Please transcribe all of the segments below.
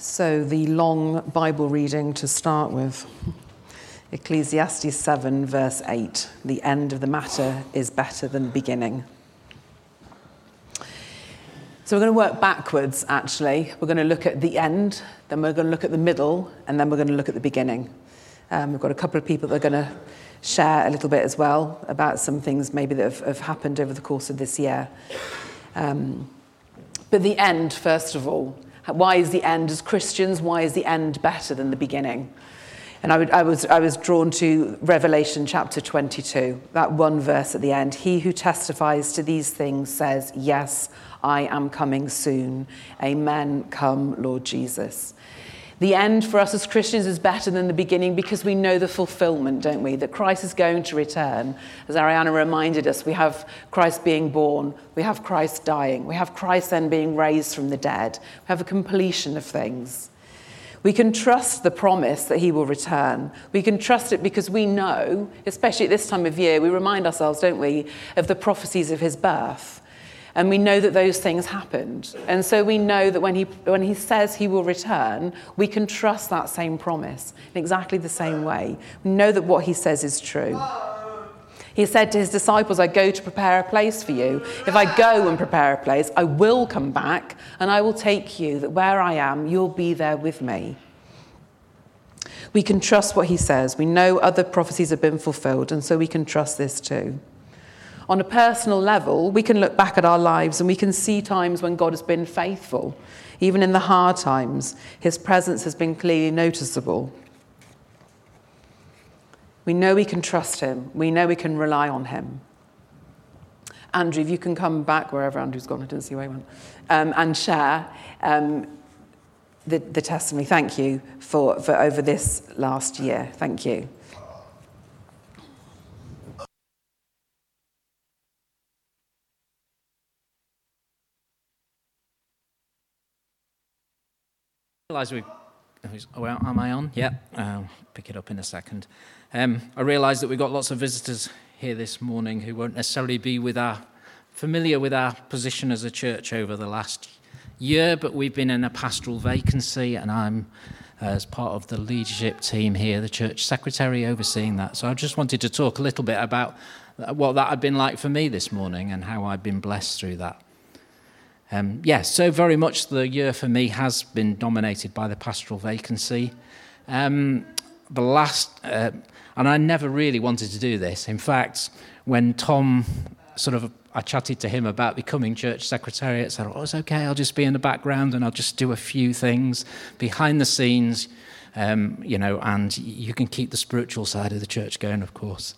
So the long Bible reading to start with, Ecclesiastes 7 verse 8, the end of the matter is better than the beginning. So we're going to work backwards, actually. We're going to look at the end, then we're going to look at the middle, and then we're going to look at the beginning. We've got a couple of people that are going to share a little bit as well about some things maybe that have happened over the course of this year. But the end, first of all. Why is the end, as Christians, why is the end better than the beginning? And I was drawn to Revelation chapter 22, that one verse at the end. He who testifies to these things says, yes, I am coming soon. Amen, come, Lord Jesus. The end for us as Christians is better than the beginning because we know the fulfillment, don't we? That Christ is going to return. As Ariana reminded us, we have Christ being born, we have Christ dying, we have Christ then being raised from the dead. We have a completion of things. We can trust the promise that he will return. We can trust it because we know, especially at this time of year, we remind ourselves, don't we, of the prophecies of his birth. And we know that those things happened. And so we know that when he says he will return, we can trust that same promise in exactly the same way. We know that what he says is true. He said to his disciples, I go to prepare a place for you. If I go and prepare a place, I will come back and I will take you, that where I am, you'll be there with me. We can trust what he says. We know other prophecies have been fulfilled, and so we can trust this too. On a personal level, we can look back at our lives and we can see times when God has been faithful. Even in the hard times, his presence has been clearly noticeable. We know we can trust him. We know we can rely on him. Andrew, if you can come back wherever Andrew's gone, I didn't see where he went, and share the testimony. Thank you for over this last year. Thank you. Well, am I on? Yeah, I'll pick it up in a second. I realise that we've got lots of visitors here this morning who won't necessarily be familiar with our position as a church over the last year, but we've been in a pastoral vacancy, and I'm, as part of the leadership team here, the church secretary overseeing that. So I just wanted to talk a little bit about what that had been like for me this morning and how I've been blessed through that. So very much the year for me has been dominated by the pastoral vacancy. And I never really wanted to do this. In fact, when Tom I chatted to him about becoming church secretary, I said, it's okay, I'll just be in the background and I'll just do a few things behind the scenes, and you can keep the spiritual side of the church going, of course.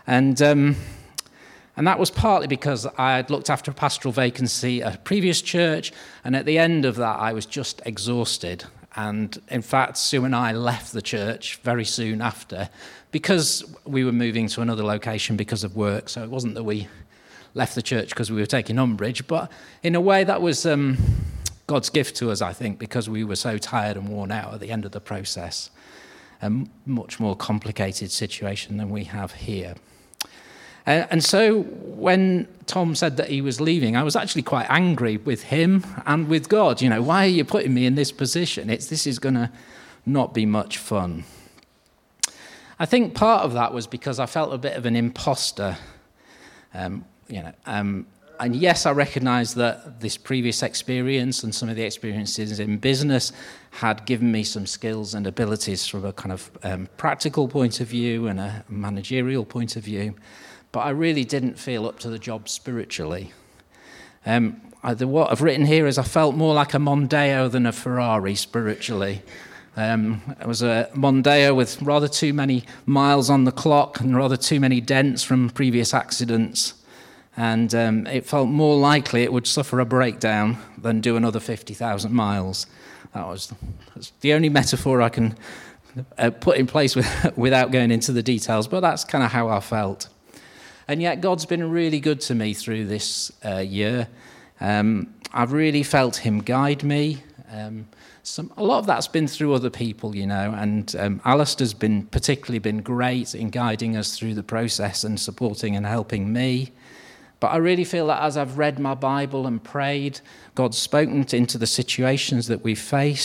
And that was partly because I had looked after a pastoral vacancy at a previous church, and at the end of that, I was just exhausted. And in fact, Sue and I left the church very soon after because we were moving to another location because of work. So it wasn't that we left the church because we were taking umbrage, but in a way that was God's gift to us, I think, because we were so tired and worn out at the end of the process. A much more complicated situation than we have here. And so when Tom said that he was leaving, I was actually quite angry with him and with God. Why are you putting me in this position? This is going to not be much fun. I think part of that was because I felt a bit of an imposter. And yes, I recognise that this previous experience and some of the experiences in business had given me some skills and abilities from a kind of practical point of view and a managerial point of view. But I really didn't feel up to the job spiritually. What I've written here is I felt more like a Mondeo than a Ferrari spiritually. It was a Mondeo with rather too many miles on the clock and rather too many dents from previous accidents. And it felt more likely it would suffer a breakdown than do another 50,000 miles. That's the only metaphor I can put in place without going into the details, but that's kind of how I felt. And yet God's been really good to me through this year. I've really felt him guide me. A lot of that's been through other people, and Alistair's particularly been great in guiding us through the process and supporting and helping me. But I really feel that as I've read my Bible and prayed, God's spoken into the situations that we've faced.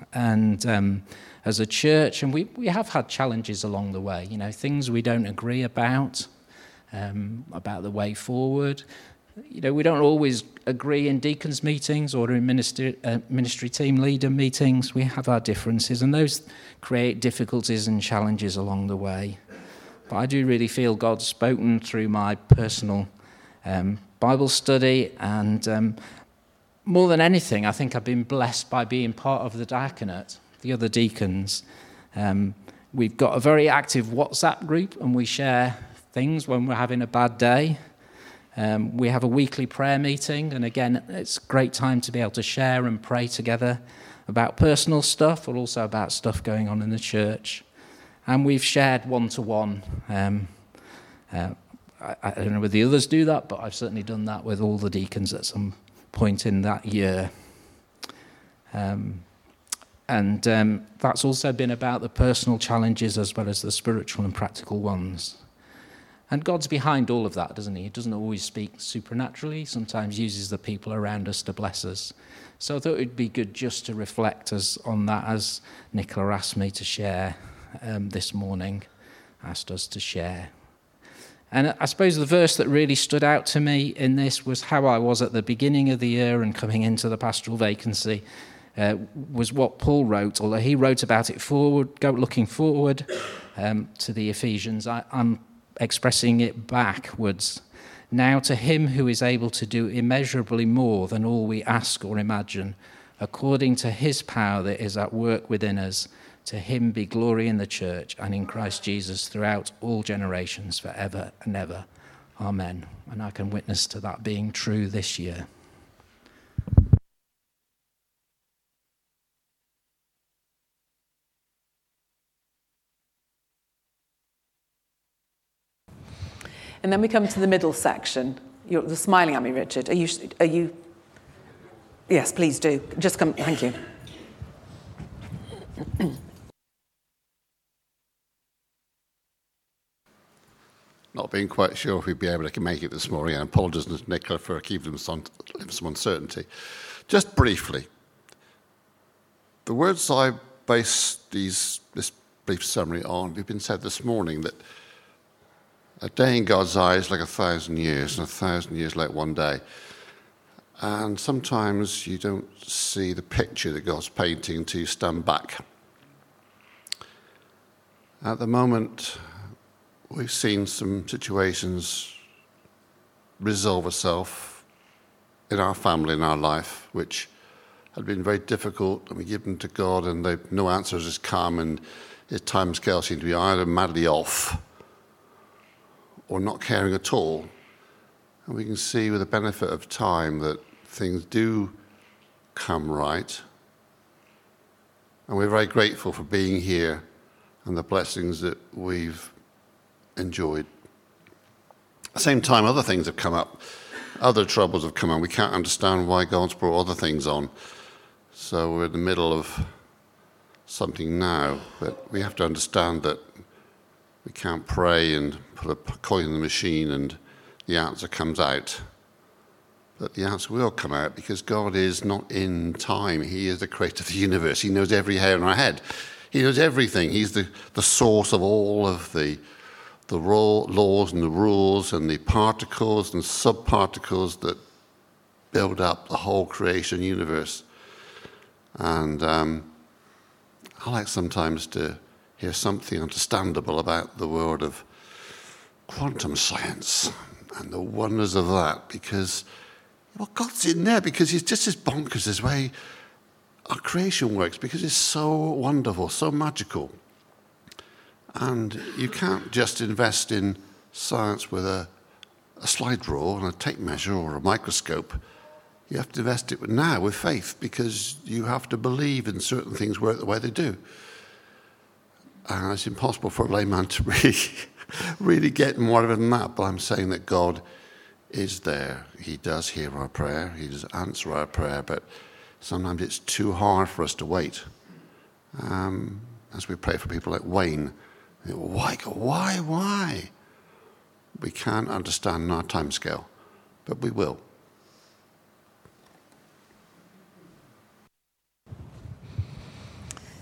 and as a church, and we have had challenges along the way, things we don't agree about the way forward. We don't always agree in deacons' meetings or in ministry team leader meetings. We have our differences, and those create difficulties and challenges along the way. But I do really feel God's spoken through my personal Bible study, and more than anything, I think I've been blessed by being part of the diaconate, the other deacons. We've got a very active WhatsApp group, and we share things when we're having a bad day. We have a weekly prayer meeting, and again, it's a great time to be able to share and pray together about personal stuff, but also about stuff going on in the church. And we've shared one-to-one. I don't know whether the others do that, but I've certainly done that with all the deacons at some point in that year. And that's also been about the personal challenges as well as the spiritual and practical ones. And God's behind all of that, doesn't he? He doesn't always speak supernaturally. Sometimes uses the people around us to bless us. So I thought it would be good just to reflect on that as Nicola asked me to share this morning, asked us to share. And I suppose the verse that really stood out to me in this was how I was at the beginning of the year and coming into the pastoral vacancy, was what Paul wrote, although he wrote about it looking forward to the Ephesians. I'm expressing it backwards. Now to him who is able to do immeasurably more than all we ask or imagine, according to his power that is at work within us, to him be glory in the church and in Christ Jesus throughout all generations, forever and ever. Amen. And I can witness to that being true this year. And then we come to the middle section. You're smiling at me, Richard. Are you? Yes, please do. Just come. Thank you. Not being quite sure if we'd be able to make it this morning. I apologise to Nicola for keeping some uncertainty. Just briefly, the words I base this brief summary on have been said this morning, that a day in God's eyes like 1,000 years, and 1,000 years like one day. And sometimes you don't see the picture that God's painting until you stand back. At the moment, we've seen some situations resolve itself in our family, in our life, which had been very difficult, and we give them to God, and no answers has come, and his timescale seemed to be either madly off or not caring at all. And we can see with the benefit of time that things do come right. And we're very grateful for being here and the blessings that we've enjoyed. At the same time, other things have come up. Other troubles have come on. We can't understand why God's brought other things on. So we're in the middle of something now. But we have to understand that we can't pray and put a coin in the machine and the answer comes out. But the answer will come out because God is not in time. He is the creator of the universe. He knows every hair on our head. He knows everything. He's the source of all of the laws and the rules and the particles and subparticles that build up the whole creation universe. And I like sometimes to hear something understandable about the world of quantum science and the wonders of that, because God's in there, because he's just as bonkers as way our creation works, because it's so wonderful, so magical. And you can't just invest in science with a slide rule and a tape measure or a microscope. You have to invest it now with faith, because you have to believe in certain things work the way they do. And it's impossible for a layman to really get more than that. But I'm saying that God is there. He does hear our prayer. He does answer our prayer. But sometimes it's too hard for us to wait. As we pray for people like Wayne, why God? Why? We can't understand our timescale, but we will.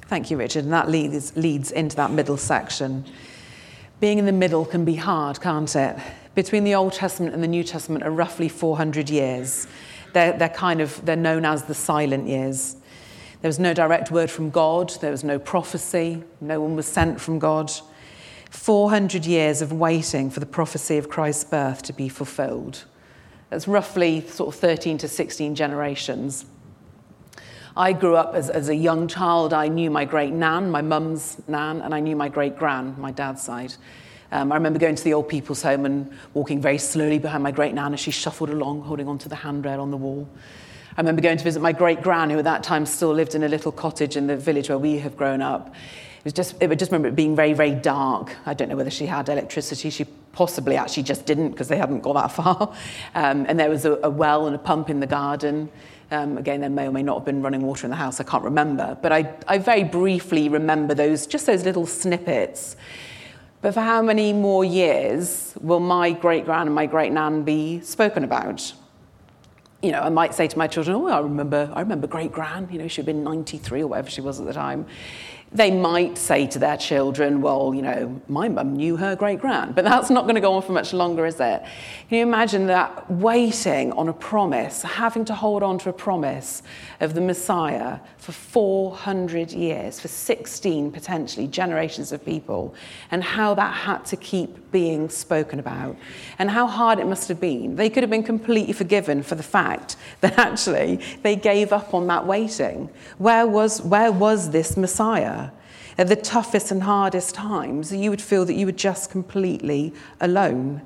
Thank you, Richard. And that leads into that middle section. Being in the middle can be hard, can't it? Between the Old Testament and the New Testament are roughly 400 years. They're known as the silent years. There was no direct word from God. There was no prophecy. No one was sent from God. 400 years of waiting for the prophecy of Christ's birth to be fulfilled. That's roughly sort of 13 to 16 generations. I grew up as a young child. I knew my great-nan, my mum's nan, and I knew my great-gran, my dad's side. I remember going to the old people's home and walking very slowly behind my great-nan as she shuffled along, holding onto the handrail on the wall. I remember going to visit my great-gran, who at that time still lived in a little cottage in the village where we have grown up. I just remember it being very, very dark. I don't know whether she had electricity. She possibly actually just didn't, because they hadn't got that far. And there was a well and a pump in the garden. Again, there may or may not have been running water in the house. I can't remember. But I very briefly remember those little snippets. But for how many more years will my great-gran and my great-nan be spoken about? You know, I might say to my children, oh, I remember great-gran. You know, she'd been 93 or whatever she was at the time. They might say to their children, well, you know, my mum knew her great-gran. But that's not going to go on for much longer, is it? Can you imagine that, waiting on a promise, having to hold on to a promise of the Messiah for 400 years, for 16 potentially generations of people, and how that had to keep being spoken about, and how hard it must have been. They could have been completely forgiven for the fact that actually they gave up on that waiting. Where was this Messiah? At the toughest and hardest times, you would feel that you were just completely alone.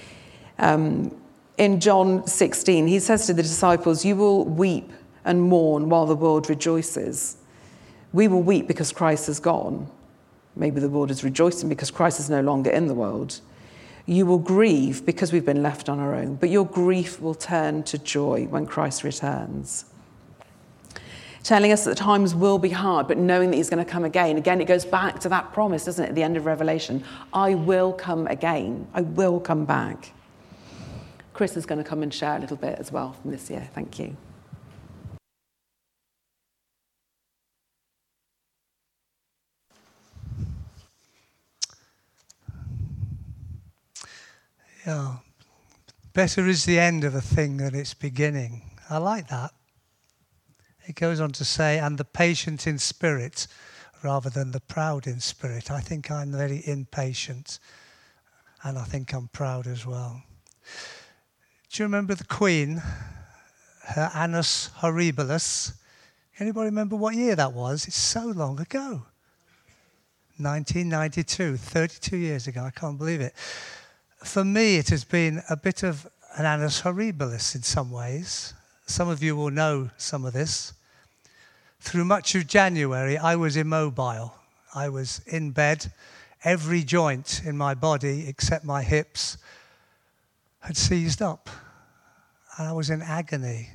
In John 16, he says to the disciples, you will weep and mourn while the world rejoices. We will weep because Christ is gone. Maybe the world is rejoicing because Christ is no longer in the world. You will grieve because we've been left on our own, but your grief will turn to joy when Christ returns. Telling us that the times will be hard, but knowing that he's going to come again. Again, it goes back to that promise, doesn't it, at the end of Revelation? I will come again. I will come back. Chris is going to come and share a little bit as well from this year. Thank you. Yeah, better is the end of a thing than its beginning. I like that. It goes on to say, and the patient in spirit rather than the proud in spirit. I think I'm very impatient, and I think I'm proud as well. Do you remember the Queen, her Annus Horribilis? Anybody remember what year that was? It's so long ago. 1992, 32 years ago. I can't believe it. For me, it has been a bit of an Annus Horribilis in some ways. Some of you will know some of this. Through much of January, I was immobile. I was in bed. Every joint in my body, except my hips, had seized up. And I was in agony.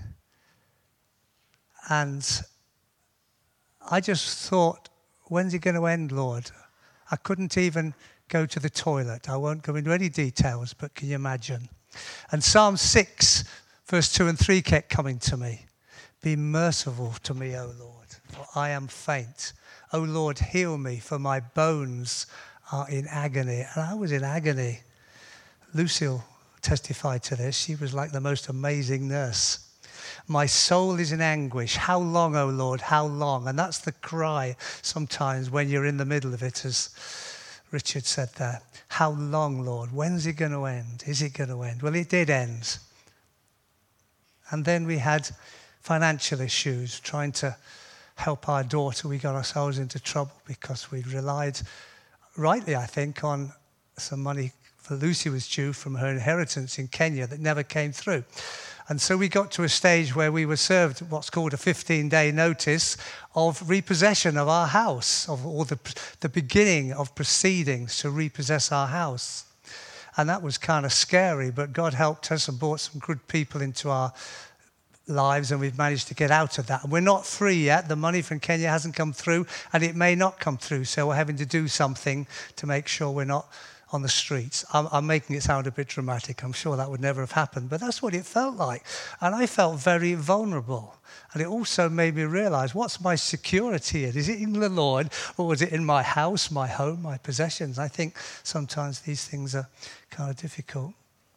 And I just thought, when's it going to end, Lord? I couldn't even go to the toilet. I won't go into any details, but can you imagine? And Psalm 6, verse 2 and 3 kept coming to me. Be merciful to me, O Lord, for I am faint. O Lord, heal me, for my bones are in agony. And I was in agony. Lucille testified to this. She was like the most amazing nurse. My soul is in anguish. How long, O Lord, how long? And that's the cry sometimes when you're in the middle of it, as Richard said there. How long, Lord? When's it going to end? Is it going to end? Well, it did end. And then we had financial issues, trying to help our daughter. We got ourselves into trouble because we relied, rightly I think, on some money for Lucy was due from her inheritance in Kenya that never came through. And so we got to a stage where we were served what's called a 15-day notice of repossession of our house, or the beginning of proceedings to repossess our house. And that was kind of scary, but God helped us and brought some good people into our lives, and we've managed to get out of that. And we're not free yet. The money from Kenya hasn't come through, and it may not come through. So we're having to do something to make sure we're not on the streets. I'm making it sound a bit dramatic. I'm sure that would never have happened, but that's what it felt like. And I felt very vulnerable. And it also made me realize, what's my security in? Is it in the Lord, or was it in my house, my home, my possessions? I think sometimes these things are kind of difficult.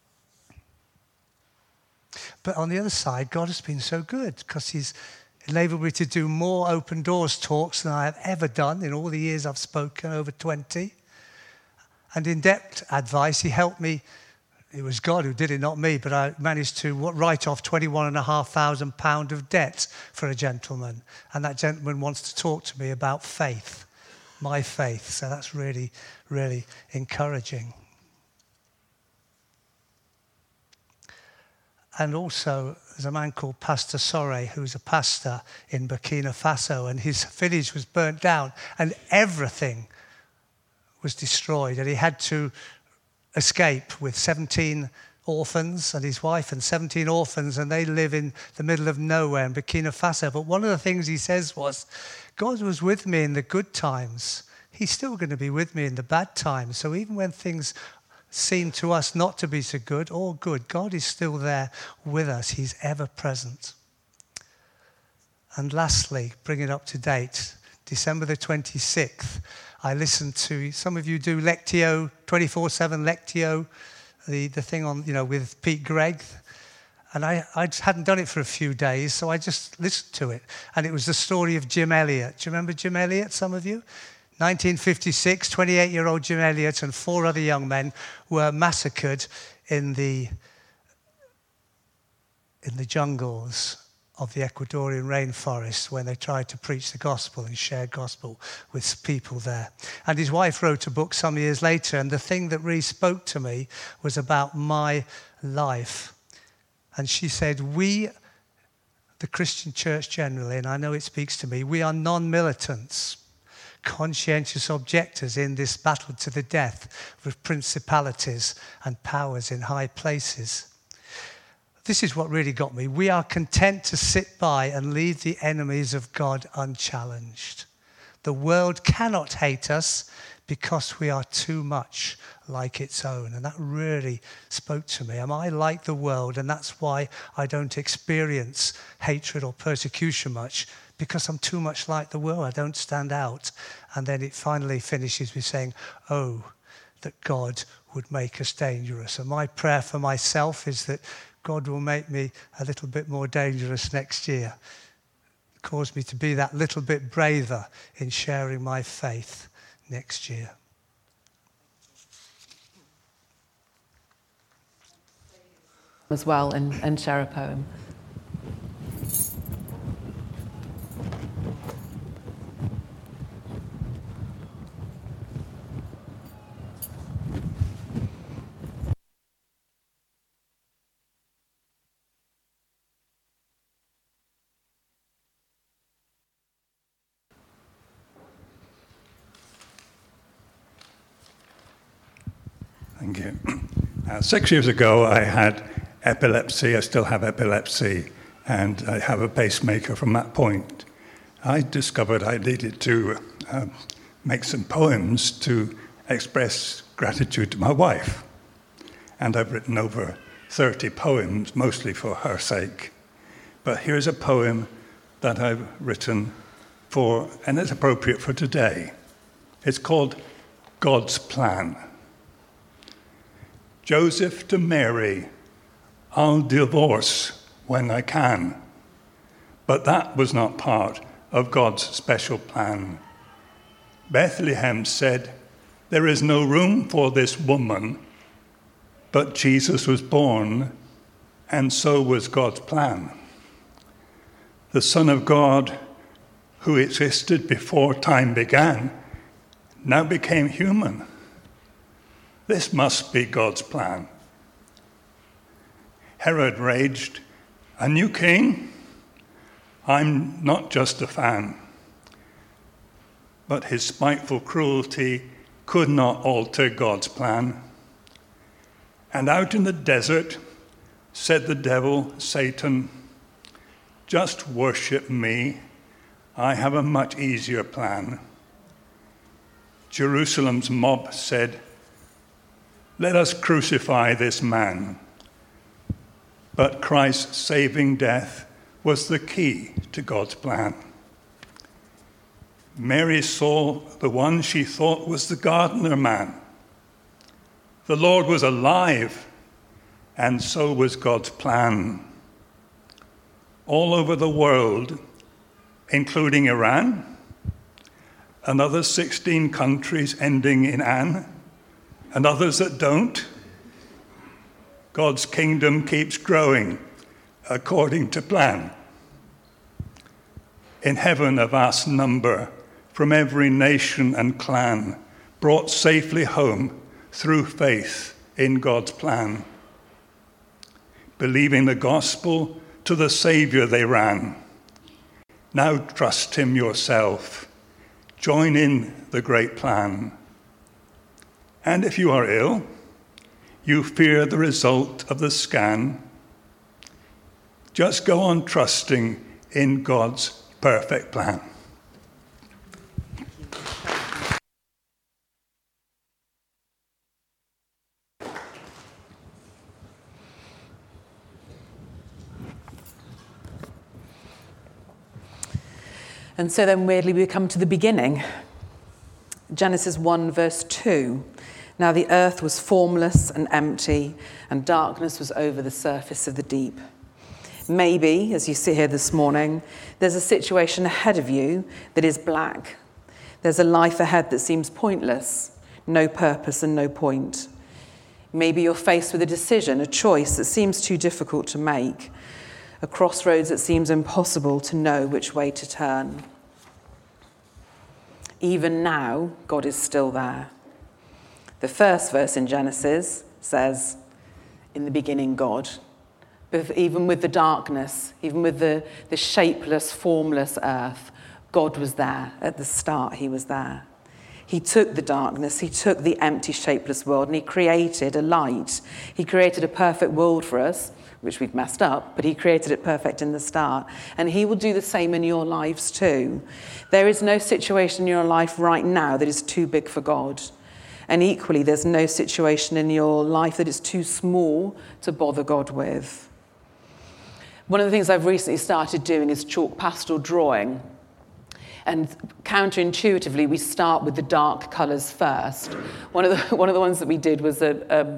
But on the other side, God has been so good, because he's enabled me to do more open doors talks than I have ever done in all the years I've spoken, over 20. And in-depth advice, he helped me. It was God who did it, not me, but I managed to write off £21,500 of debt for a gentleman. And that gentleman wants to talk to me about faith, my faith. So that's really, really encouraging. And also, there's a man called Pastor Sore, who's a pastor in Burkina Faso, and his village was burnt down, and everything was destroyed, and he had to escape with 17 orphans and his wife and 17 orphans, and they live in the middle of nowhere in Burkina Faso. But one of the things he says was, God was with me in the good times. He's still going to be with me in the bad times. So even when things seem to us not to be so good or good, God is still there with us. He's ever present. And lastly, bring it up to date, December the 26th, I listened to, some of you do Lectio, 24/7 Lectio, the thing on, with Pete Gregg. And I just hadn't done it for a few days, so I just listened to it. And it was the story of Jim Elliot. Do you remember Jim Elliot, some of you? 1956, 28-year-old Jim Elliot and 4 other young men were massacred in the jungles of the Ecuadorian rainforest when they tried to preach the gospel and share gospel with people there. And his wife wrote a book some years later, and the thing that really spoke to me was about my life. And she said, we, the Christian church generally, and I know it speaks to me, we are non-militants, conscientious objectors in this battle to the death with principalities and powers in high places. This is what really got me. We are content to sit by and leave the enemies of God unchallenged. The world cannot hate us because we are too much like its own. And that really spoke to me. Am I like the world? And that's why I don't experience hatred or persecution much, because I'm too much like the world. I don't stand out. And then it finally finishes with saying, oh, that God would make us dangerous. And my prayer for myself is that God will make me a little bit more dangerous next year. Cause me to be that little bit braver in sharing my faith next year. As well, and share a poem. Thank you. 6 years ago, I had epilepsy. I still have epilepsy, and I have a pacemaker from that point. I discovered I needed to make some poems to express gratitude to my wife. And I've written over 30 poems, mostly for her sake. But here's a poem that I've written for, and it's appropriate for today. It's called God's Plan. Joseph to Mary, I'll divorce when I can. But that was not part of God's special plan. Bethlehem said, there is no room for this woman, but Jesus was born, and so was God's plan. The Son of God, who existed before time began, now became human. This must be God's plan. Herod raged, a new king? I'm not just a fan. But his spiteful cruelty could not alter God's plan. And out in the desert said the devil, Satan, just worship me. I have a much easier plan. Jerusalem's mob said, Let us crucify this man. But Christ's saving death was the key to God's plan. Mary saw the one she thought was the gardener man. The Lord was alive, and so was God's plan. All over the world, including Iran, another 16 countries ending in "an," and others that don't, God's kingdom keeps growing according to plan. In heaven, a vast number from every nation and clan brought safely home through faith in God's plan. Believing the gospel, to the Savior they ran. Now trust him yourself. Join in the great plan. And if you are ill, you fear the result of the scan, just go on trusting in God's perfect plan. And so then weirdly we come to the beginning. Genesis 1 verse 2. Now the earth was formless and empty, and darkness was over the surface of the deep. Maybe, as you sit here this morning, there's a situation ahead of you that is black. There's a life ahead that seems pointless, no purpose and no point. Maybe you're faced with a decision, a choice that seems too difficult to make, a crossroads that seems impossible to know which way to turn. Even now, God is still there. The first verse in Genesis says, in the beginning, God. But even with the darkness, even with the shapeless, formless earth, God was there. At the start, he was there. He took the darkness, he took the empty, shapeless world, and he created a light. He created a perfect world for us, which we've messed up, but he created it perfect in the start. And he will do the same in your lives too. There is no situation in your life right now that is too big for God. And equally, there's no situation in your life that is too small to bother God with. One of the things I've recently started doing is chalk pastel drawing. And counterintuitively, we start with the dark colours first. One of the ones that we did was I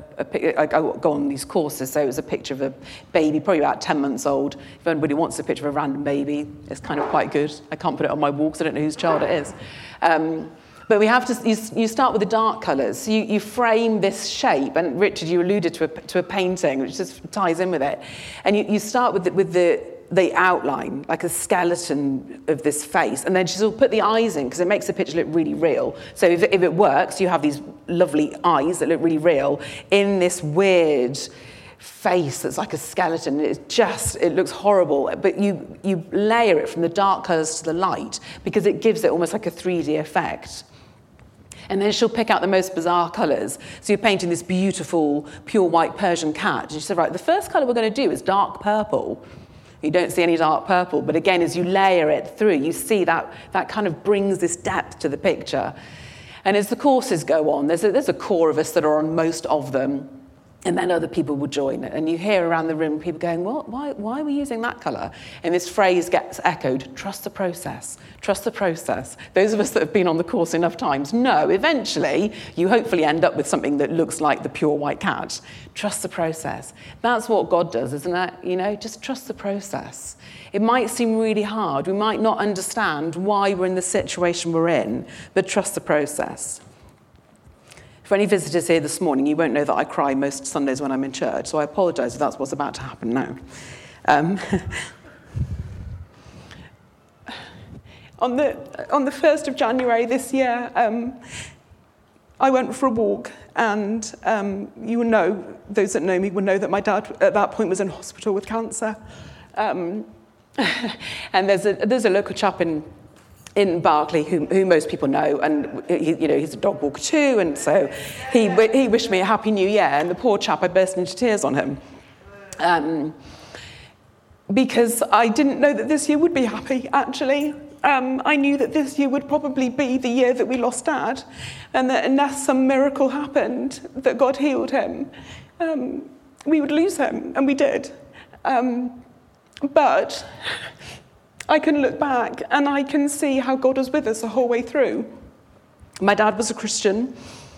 go on these courses, so it was a picture of a baby, probably about 10 months old. If anybody wants a picture of a random baby, it's kind of quite good. I can't put it on my wall because I don't know whose child it is. But we have to. You start with the dark colours. So you frame this shape, and Richard, you alluded to a painting, which just ties in with it. And you start with the outline, like a skeleton of this face, and then she'll put the eyes in because it makes the picture look really real. So if it works, you have these lovely eyes that look really real in this weird face that's like a skeleton. It looks horrible, but you layer it from the dark colours to the light because it gives it almost like a 3D effect. And then she'll pick out the most bizarre colours. So you're painting this beautiful, pure white Persian cat. And she said, right, the first colour we're going to do is dark purple. You don't see any dark purple, but again, as you layer it through, you see that kind of brings this depth to the picture. And as the courses go on, there's a core of us that are on most of them, and then other people will join it. And you hear around the room people going, well, why are we using that colour? And this phrase gets echoed, trust the process, trust the process. Those of us that have been on the course enough times know eventually you hopefully end up with something that looks like the pure white cat. Trust the process. That's what God does, isn't it? Just trust the process. It might seem really hard. We might not understand why we're in the situation we're in, but trust the process. For any visitors here this morning, you won't know that I cry most Sundays when I'm in church, so I apologise if that's what's about to happen now. On the 1st of January this year, I went for a walk, and you will know, those that know me will know that my dad at that point was in hospital with cancer. And there's a local chap in Berkeley who most people know, and he's a dog walker too, and so he wished me a happy new year, and the poor chap, I burst into tears on him because I didn't know that this year would be happy, actually. I knew that this year would probably be the year that we lost Dad, and that unless some miracle happened, that God healed him, we would lose him, and we did. But I can look back and I can see how God was with us the whole way through. My dad was a Christian,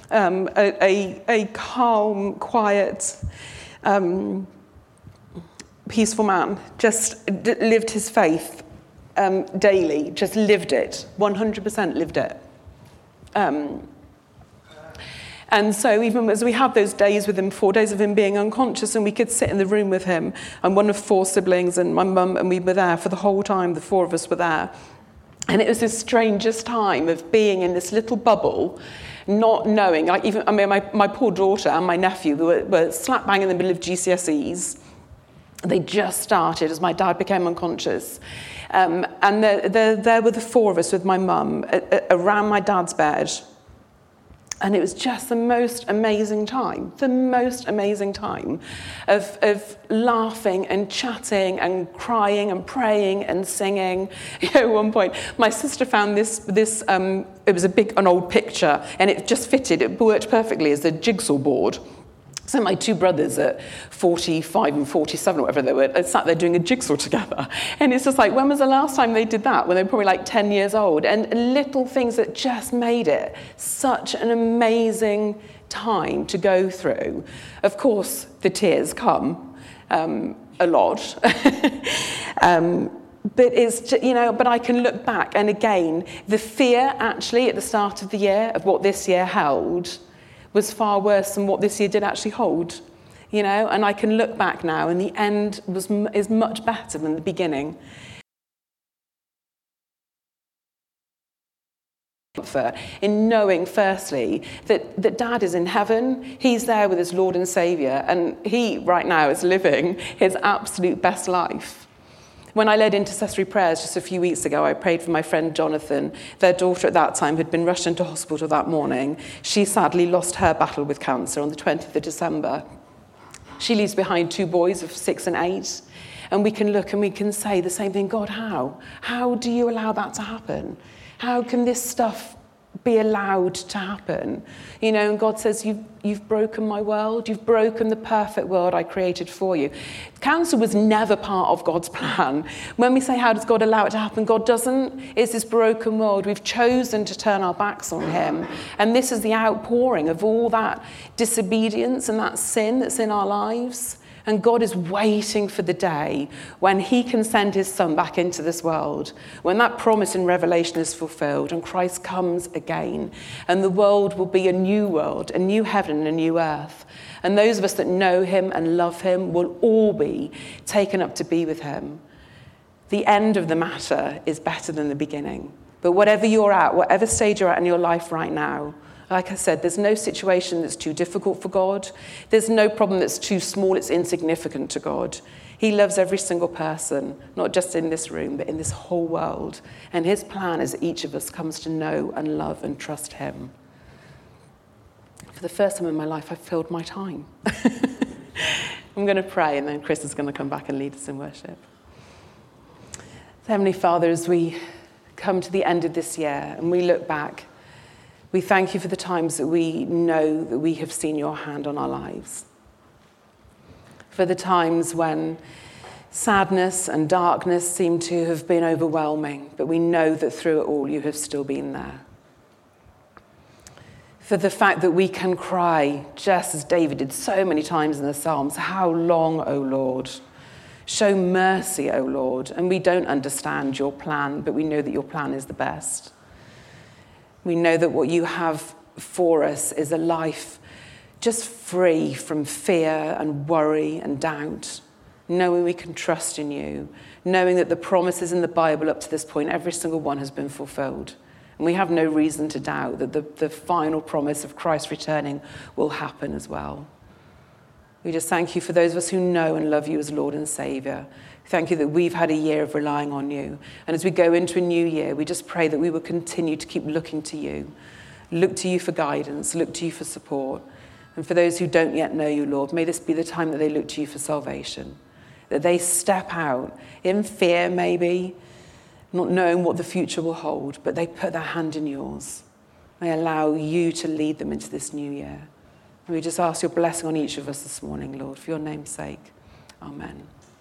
a calm, quiet, peaceful man, just lived his faith daily, just lived it, 100% lived it. And so even as we had those days with him, 4 days of him being unconscious, and we could sit in the room with him, I'm one of 4 siblings, and my mum, and we were there for the whole time, the 4 of us were there. And it was this strangest time of being in this little bubble, not knowing, my poor daughter and my nephew were slap bang in the middle of GCSEs. They just started as my dad became unconscious. And there were the 4 of us with my mum around my dad's bed. And it was just the most amazing time of laughing and chatting and crying and praying and singing. At one point, my sister found this it was an old picture, and it just fitted, it worked perfectly as a jigsaw board. So my 2 brothers at 45 and 47, or whatever they were, sat there doing a jigsaw together. And it's just like, when was the last time they did that? When they were probably like 10 years old. And little things that just made it such an amazing time to go through. Of course, the tears come a lot. But I can look back, and again, the fear actually at the start of the year of what this year held was far worse than what this year did actually hold, and I can look back now, and the end is much better than the beginning. In knowing, firstly, that Dad is in heaven, he's there with his Lord and Saviour, and he, right now, is living his absolute best life. When I led intercessory prayers just a few weeks ago, I prayed for my friend Jonathan. Their daughter at that time had been rushed into hospital that morning. She sadly lost her battle with cancer on the 20th of December. She leaves behind 2 boys of 6 and 8. And we can look and we can say the same thing, God, how? How do you allow that to happen? How can this stuff be allowed to happen? And God says, you've broken my world. You've broken the perfect world I created for you. Cancer was never part of God's plan. When we say, how does God allow it to happen? God doesn't. It's this broken world. We've chosen to turn our backs on him. And this is the outpouring of all that disobedience and that sin that's in our lives. And God is waiting for the day when he can send his son back into this world, when that promise in Revelation is fulfilled and Christ comes again, and the world will be a new world, a new heaven and a new earth. And those of us that know him and love him will all be taken up to be with him. The end of the matter is better than the beginning. But whatever you're at, whatever stage you're at in your life right now, like I said, there's no situation that's too difficult for God. There's no problem that's too small, it's insignificant to God. He loves every single person, not just in this room, but in this whole world. And his plan is that each of us comes to know and love and trust him. For the first time in my life, I've filled my time. I'm going to pray, and then Chris is going to come back and lead us in worship. Heavenly Father, as we come to the end of this year and we look back, we thank you for the times that we know that we have seen your hand on our lives. For the times when sadness and darkness seem to have been overwhelming, but we know that through it all you have still been there. For the fact that we can cry, just as David did so many times in the Psalms, how long, O Lord? Show mercy, O Lord. And we don't understand your plan, but we know that your plan is the best. We know that what you have for us is a life just free from fear and worry and doubt, knowing we can trust in you, knowing that the promises in the Bible up to this point, every single one has been fulfilled. And we have no reason to doubt that the final promise of Christ returning will happen as well. We just thank you for those of us who know and love you as Lord and Saviour. Thank you that we've had a year of relying on you. And as we go into a new year, we just pray that we will continue to keep looking to you. Look to you for guidance, look to you for support. And for those who don't yet know you, Lord, may this be the time that they look to you for salvation. That they step out in fear maybe, not knowing what the future will hold, but they put their hand in yours. They allow you to lead them into this new year. And we just ask your blessing on each of us this morning, Lord, for your name's sake. Amen.